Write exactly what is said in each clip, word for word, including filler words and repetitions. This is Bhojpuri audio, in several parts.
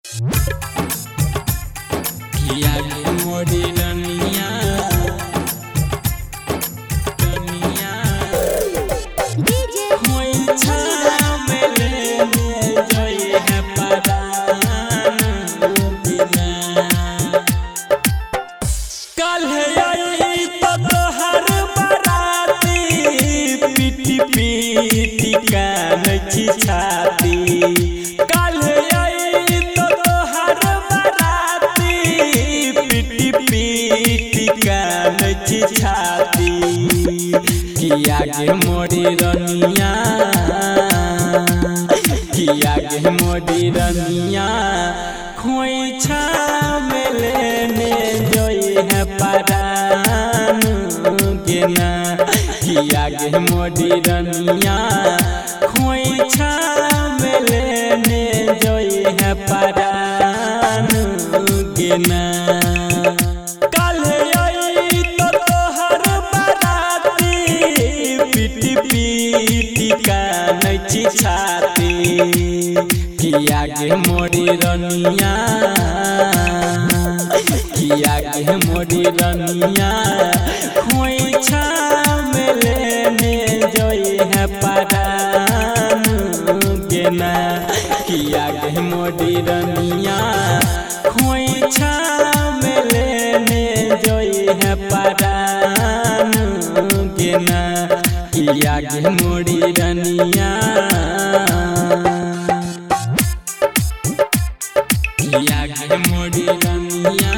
किया गे मोरी रनिया रनिया डीजे होई छाम ले जोई है परान बिना कल आई तो तोहर बराती पीटी पीटी कान छी छाती कल आई तो तोहर बराती पीटी पीटी कान छी छाती किया गे मोरी रनिया किया गे मोरी रनिया खोई छाम लेने जोई है परान गेना किया गे मोरी रनिया खोई छाम लेने जोई है परान गेना कल आई तो तोहर बराती पीटी पीटी कान छी छाती किया गे मोरी रनिया किया गे मोरी रनिया खोई छाम लेने जोई है परान गेना किया गे मोरी रनिया खोई छाम लेने जोई है परान गेना किया गे मोरी रनिया किया गे मोरी रनिया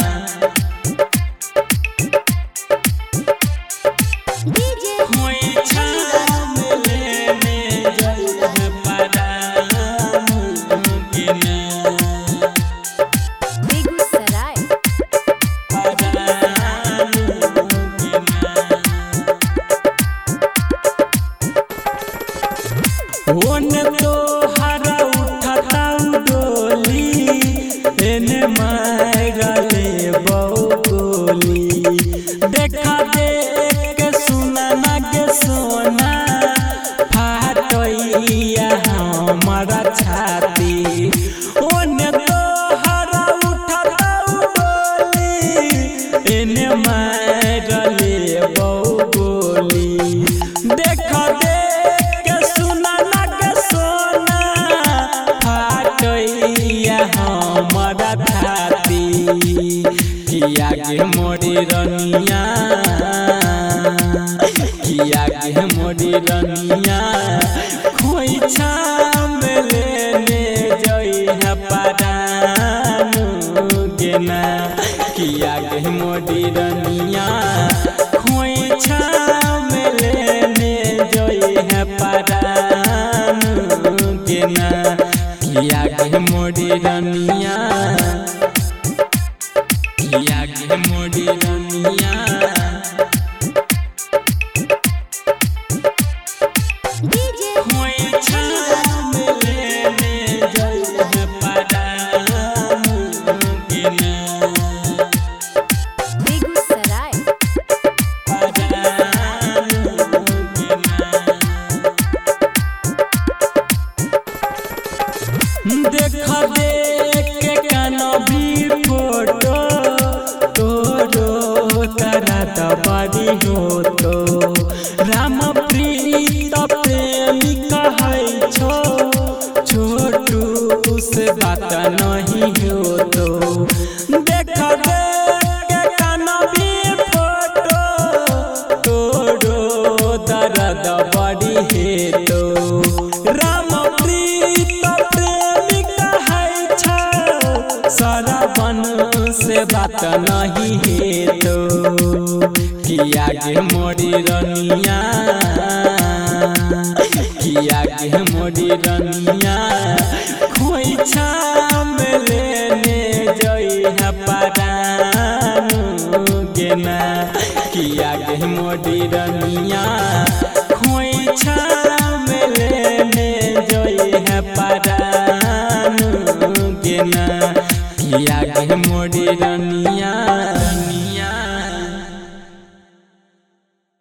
डीजे खोई छाम लेने जोई है परान गेना बेगूसराय परान गेना ओने तो हरा उठाता डोली एने मारले बौगोली देखा देख के सुना ना गे सोना फाटैया हमारा छाती ओने तो हरा उठाता डोली एने मारले बौगोली देखा देख के सुना ना गे सोना फाटैया हमारा छाती किया गे मोरी रनिया किया गे मोरी रनिया खोई छाम लेने जोई है परान गेना किया गे मोरी रनिया खोई छाम लेने जोई है परान गेना किया गे मोरी रनिया किया गे मोरी रनिया डीजे खोई छाम लेने जोई है परान गेना बेगूसराय परान गेना देखा देख के काना भी फोटो तोरो करत बड़ी हो तो राम प्रीत प्रेमी कहै छो छोटू से बात नहीं हो तो देखा देख के काना भी फोटो तोरो दर्द बड़ी है तो राम प्रीत प्रेमी कहै छो सारा बन से बात नहीं है तो किया गे मोरी रनिया किया गे मोरी रनिया खोई छाम लेने जोई है परान गेना किया गे मोरी रनिया खोई छाम